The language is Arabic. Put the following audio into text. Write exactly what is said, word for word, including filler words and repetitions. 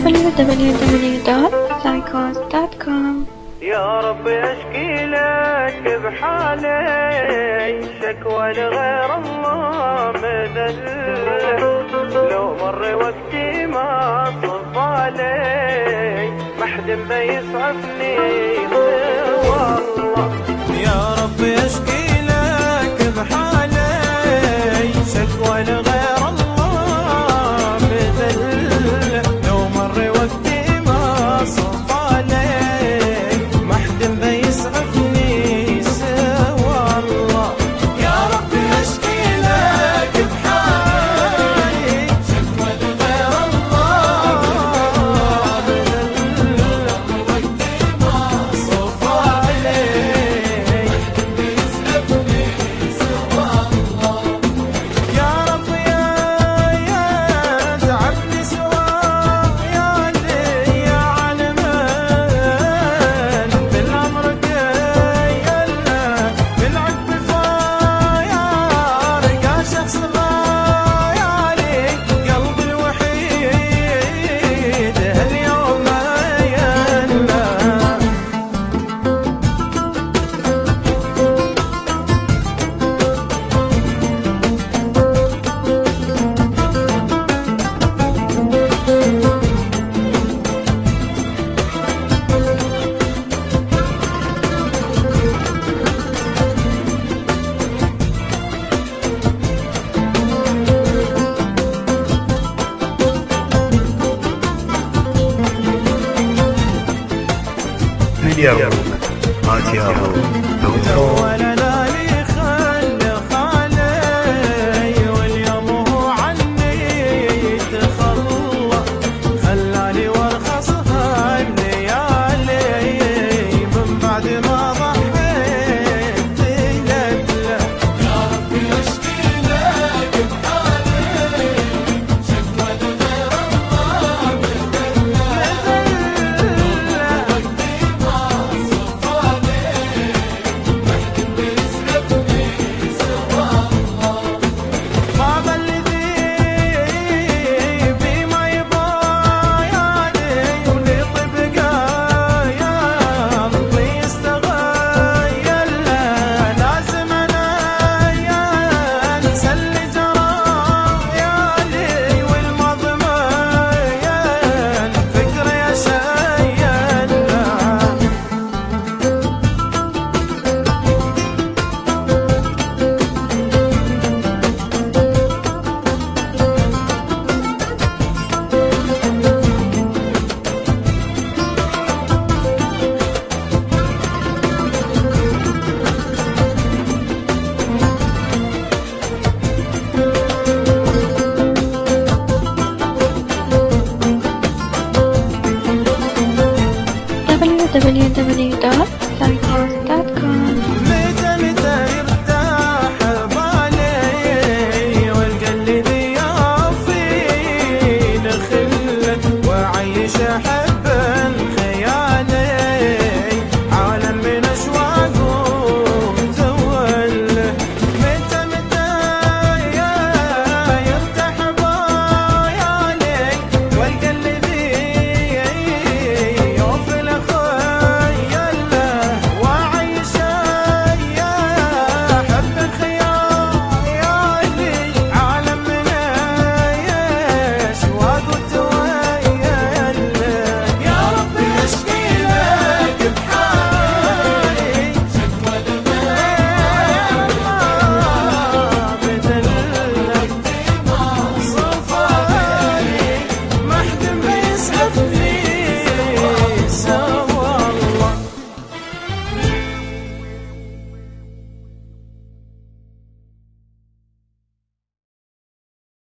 دبليو دبليو دبليو دوت سايكوس دوت كوم. يا رب اشكي لك بحالي شكوى لغير الله مذل، لو مر وقتي ما صف علي ما حد بيسعفني سوى الله. يا رب اشكي لك بحالي شكوى لغير الله مذل، لو مر وقتي ما صف علي ما حد بيسعفني سوى الله. يا رب اشكي لك بحالي شكوى لغير الله مذل، وقتي ما صف علي ما حد بيسعفني سوى الله. يا رب يا يا تعبني سوى يا لي يا علمان بالامر كيلنا بالعقب فاير يا شخص غايري قلبي الوحيد هاليوم ما يلا. اليوم آتياه